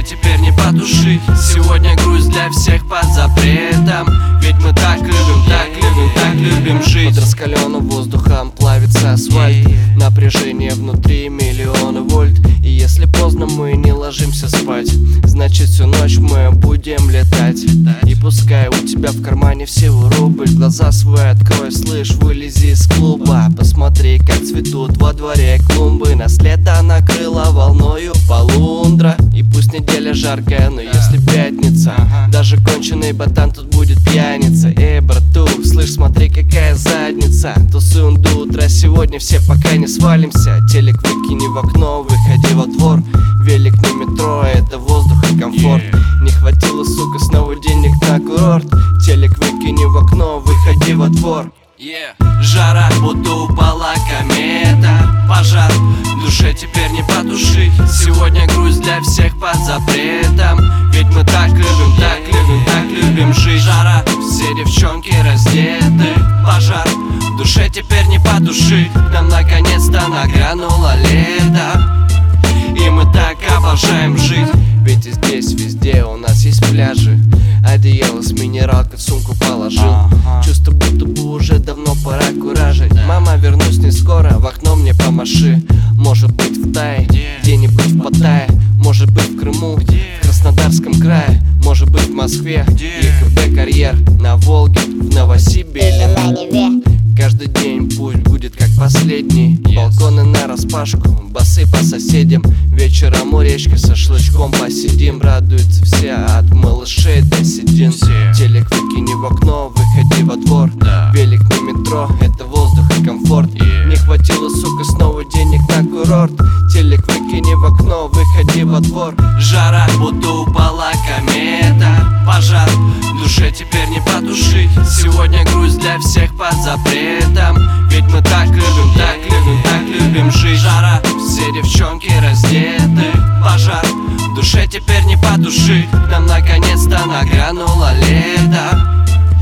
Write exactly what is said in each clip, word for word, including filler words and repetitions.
теперь не потушить. Сегодня грусть для всех под запретом, ведь мы так любим, так любим, так любим жить. Под раскаленным воздухом плавится асфальт, напряжение внутри миллионы вольт. И если поздно мы не ложимся спать, значит всю ночь мы будем летать. И пускай у тебя в кармане всего рубль, глаза свои открой, слышь, вылези из клуба. Посмотри, как цветут во дворе клумбы. Нас лето накрыло волною полундра. И пусть неделя жаркая, но если пятница, даже конченый ботан тут будет пьяница. Эй, братух, слышь, смотри, какая задница. Тусуем до утра сегодня, все пока не свалимся. Телек выкини в окно, выходи во двор. Велик не метро, это воздух и комфорт. Не хватило, сука, снова денег на курорт. Телек выкини в окно, выходи во двор. Yeah. Жара, будто упала комета. Пожар в душе теперь не потушить. Сегодня грусть для всех под запретом, ведь мы так любим, так любим, так любим жить. Жара, все девчонки раздеты. Пожар в душе теперь не потушить. Нам наконец-то нагрянуло лето, и мы так обожаем жить. Ведь и здесь везде у нас есть пляжи. Одеяло с минералкой в сумку положил. ага. Чувство, будто бы уже давно пора куражить. да. Мама, вернусь не скоро, в окно мне помаши. Может быть в Тае, где-нибудь в Паттайе, может быть в Крыму, Где? в Краснодарском крае, может быть в Москве, ЕКБ карьер, на Волге, в Новосибе или на Неве. Каждый день пусть будет как последний. yes. Балконы нараспашку, басы по соседям. Вечером у речки со шашлычком посидим. Радуются все, от малышей до седин. все. Телек выкини в окно, выходи во двор. да. Велик не метро, это воздух и комфорт. yeah. Не хватило, сука, снова денег на курорт. Телек выкини в окно, выходи во двор. Жара, будто упала комета. Пожар в душе теперь не потушить. Сегодня грусть для всех под запретом, ведь мы так любим, так любим, так любим жить. Жара, все девчонки раздеты. Пожар в душе теперь не потушить. Нам наконец-то нагрянуло лето,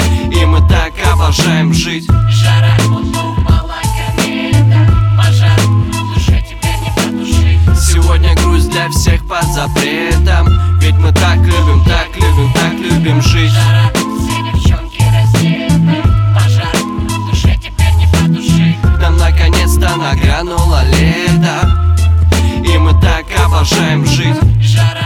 и мы так обожаем жить. Жара, будто упала комета. Пожар в душе теперь не потушить. Сегодня грусть для всех под запретом, ведь мы так любим, так любим, так любим жить. Жара, все девчонки раздеты. Пожар в душе теперь не потушить. Нам наконец-то нагрянуло лето, и мы так обожаем жить. Жара.